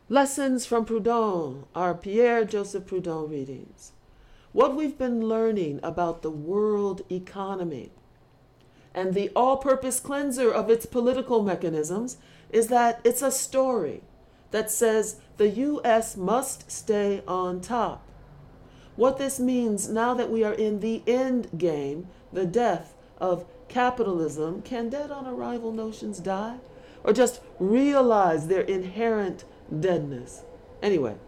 Lessons from Proudhon, our Pierre-Joseph Proudhon readings. What we've been learning about the world economy and the all-purpose cleanser of its political mechanisms is that it's a story that says the U.S. must stay on top. What this means now that we are in the end game, the death of capitalism, can dead on arrival notions die? Or just realize their inherent deadness? Anyway,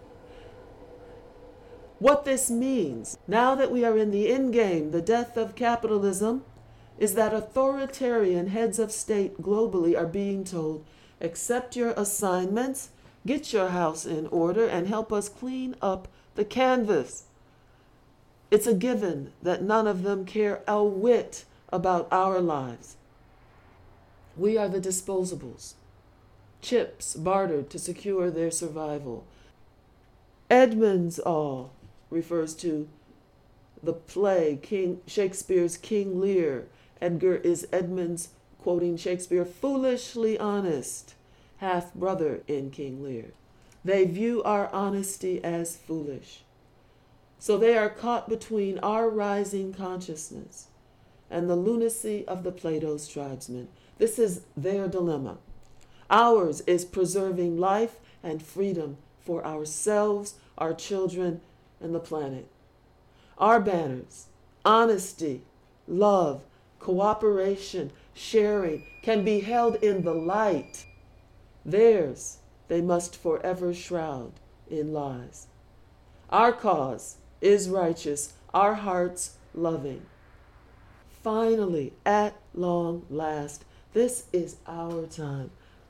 what this means now that we are in the end game, the death of capitalism, is that authoritarian heads of state globally are being told, accept your assignments, get your house in order, and help us clean up the canvas. It's a given that none of them care a whit about our lives. We are the disposables, chips bartered to secure their survival. Edmonds all refers to the play Shakespeare's King Lear. Edgar is Edmonds, quoting Shakespeare, foolishly honest, half-brother in King Lear. They view our honesty as foolish. So they are caught between our rising consciousness and the lunacy of the Plato's tribesmen. This is their dilemma. Ours is preserving life and freedom for ourselves, our children, and the planet. Our banners, honesty, love, cooperation, sharing, can be held in the light. Theirs, they must forever shroud in lies. Our cause is righteous, our hearts loving. Finally, at long last, this is our time.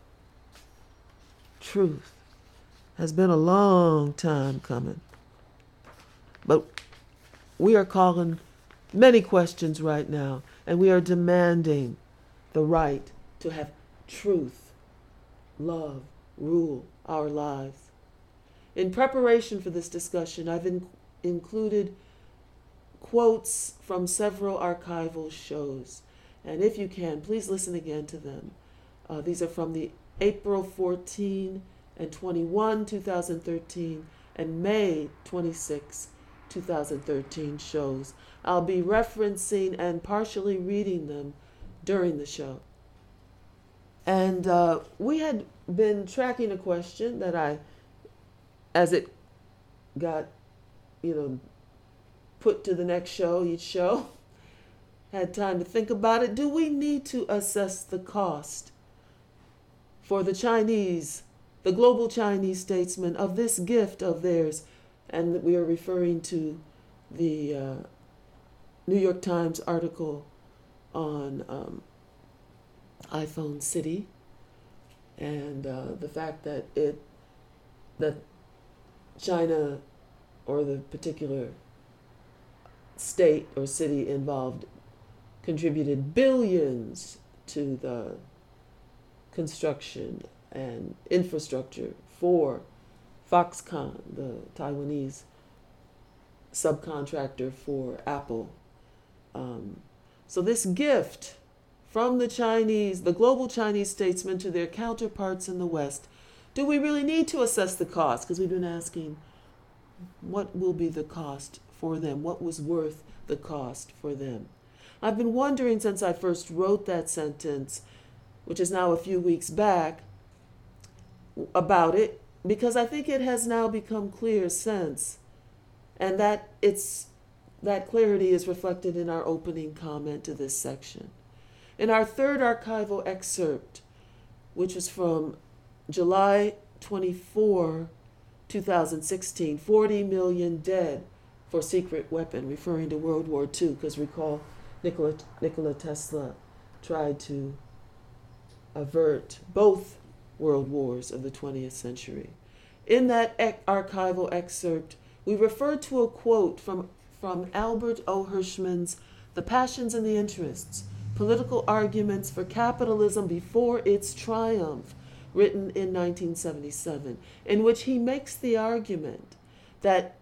Truth has been a long time coming. But we are calling many questions right now, and we are demanding the right to have truth, love, rule our lives. In preparation for this discussion, I've included quotes from several archival shows. And if you can, please listen again to them. These are from the April 14 and 21, 2013, and May 26, 2013 shows. I'll be referencing and partially reading them during the show. And we had been tracking a question that as it got, put to the next show, each show, had time to think about it. Do we need to assess the cost for the Chinese, the global Chinese statesmen, of this gift of theirs? And we are referring to the New York Times article on iPhone City and the fact that that China, or the particular state or city involved, contributed billions to the construction and infrastructure for Foxconn, the Taiwanese subcontractor for Apple. So this gift from the Chinese, the global Chinese statesmen, to their counterparts in the West, do we really need to assess the cost? Because we've been asking, what will be the cost for them? What was worth the cost for them? I've been wondering since I first wrote that sentence, which is now a few weeks back, about it, because I think it has now become clear since, and that clarity is reflected in our opening comment to this section. In our third archival excerpt, which is from July 24, 2016, 40 million dead for secret weapon, referring to World War II, because recall Nikola Tesla tried to avert both world wars of the 20th century. In that archival excerpt, we refer to a quote from Albert O. Hirschman's The Passions and the Interests, Political Arguments for Capitalism Before Its Triumph, written in 1977, in which he makes the argument that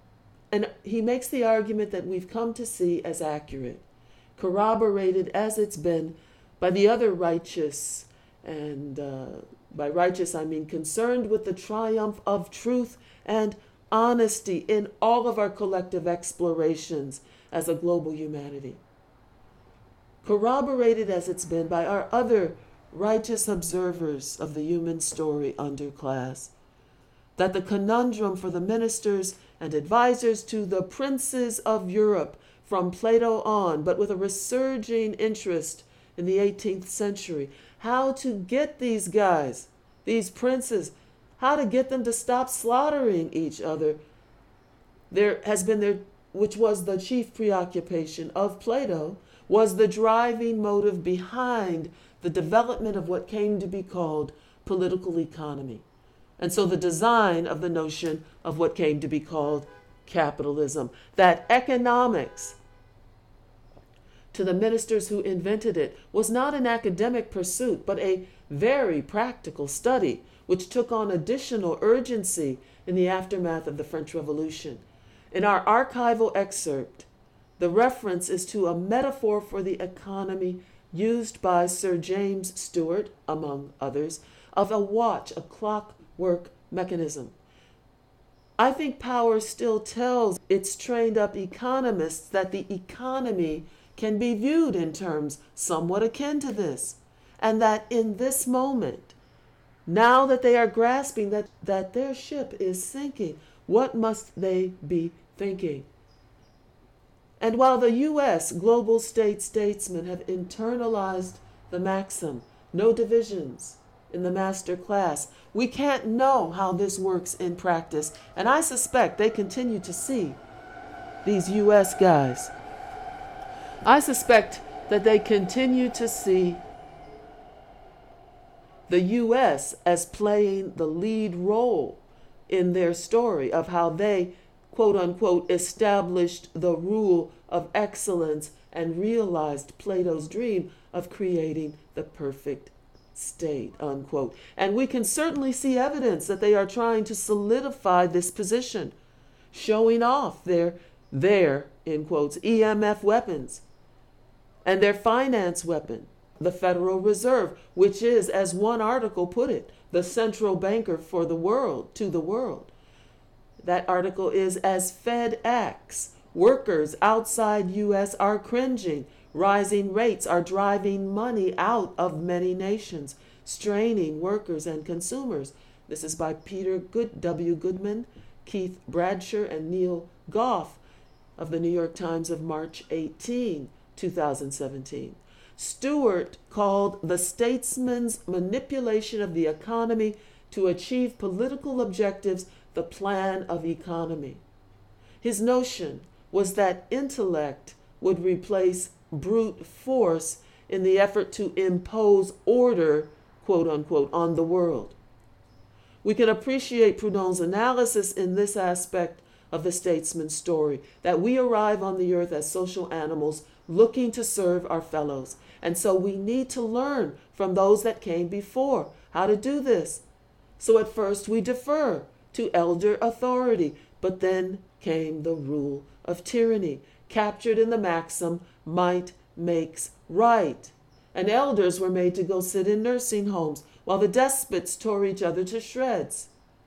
we've come to see as accurate, corroborated as it's been by the other righteous and By righteous, I mean concerned with the triumph of truth and honesty in all of our collective explorations as a global humanity. Corroborated as it's been by our other righteous observers of the human story underclass, that the conundrum for the ministers and advisors to the princes of Europe from Plato on, but with a resurging interest in the 18th century, how to get these guys, these princes, how to get them to stop slaughtering each other, which was the chief preoccupation of Plato, was the driving motive behind the development of what came to be called political economy. And so the design of the notion of what came to be called capitalism, that economics, to the ministers who invented it, was not an academic pursuit, but a very practical study, which took on additional urgency in the aftermath of the French Revolution. In our archival excerpt, the reference is to a metaphor for the economy used by Sir James Stewart, among others, of a watch, a clockwork mechanism. I think Power still tells its trained-up economists that the economy can be viewed in terms somewhat akin to this, and that in this moment, now that they are grasping that their ship is sinking, what must they be thinking? And while the U.S. global statesmen have internalized the maxim, no divisions in the master class, we can't know how this works in practice. And I suspect they continue to see these U.S. guys. I suspect that they continue to see the U.S. as playing the lead role in their story of how they, quote unquote, established the rule of excellence and realized Plato's dream of creating the perfect state, unquote. And we can certainly see evidence that they are trying to solidify this position, showing off their, in quotes, EMF weapons and their finance weapon, the Federal Reserve, which is, as one article put it, the central banker for the world, to the world. That article is, as Fed acts, workers outside U.S. are cringing. Rising rates are driving money out of many nations, straining workers and consumers. This is by Peter W. Goodman, Keith Bradsher, and Neil Goff of the New York Times of March 18, 2017. Stewart called the statesman's manipulation of the economy to achieve political objectives the plan of economy. His notion was that intellect would replace brute force in the effort to impose order, quote unquote, on the world. We can appreciate Proudhon's analysis in this aspect of the statesman's story, that we arrive on the earth as social animals looking to serve our fellows. And so we need to learn from those that came before how to do this. So at first we defer to elder authority, but then came the rule of tyranny, captured in the maxim, might makes right. And elders were made to go sit in nursing homes while the despots tore each other to shreds.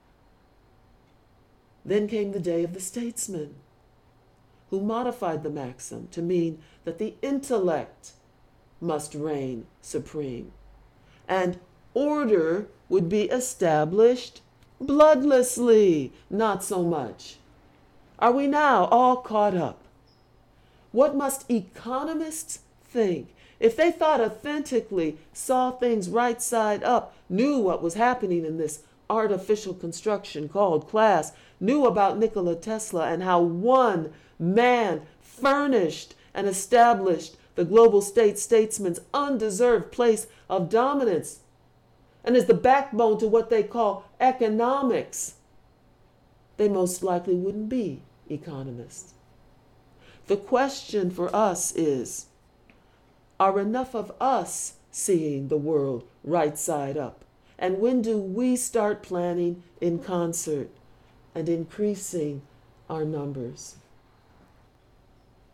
Then came the day of the statesman, who modified the maxim to mean that the intellect must reign supreme, and order would be established bloodlessly, not so much. Are we now all caught up? What must economists think if they thought authentically, saw things right side up, knew what was happening in this artificial construction called class, knew about Nikola Tesla and how one man furnished and established the global statesman's undeserved place of dominance and is the backbone to what they call economics? They most likely wouldn't be economists. The question for us is, are enough of us seeing the world right side up? And when do we start planning in concert and increasing our numbers?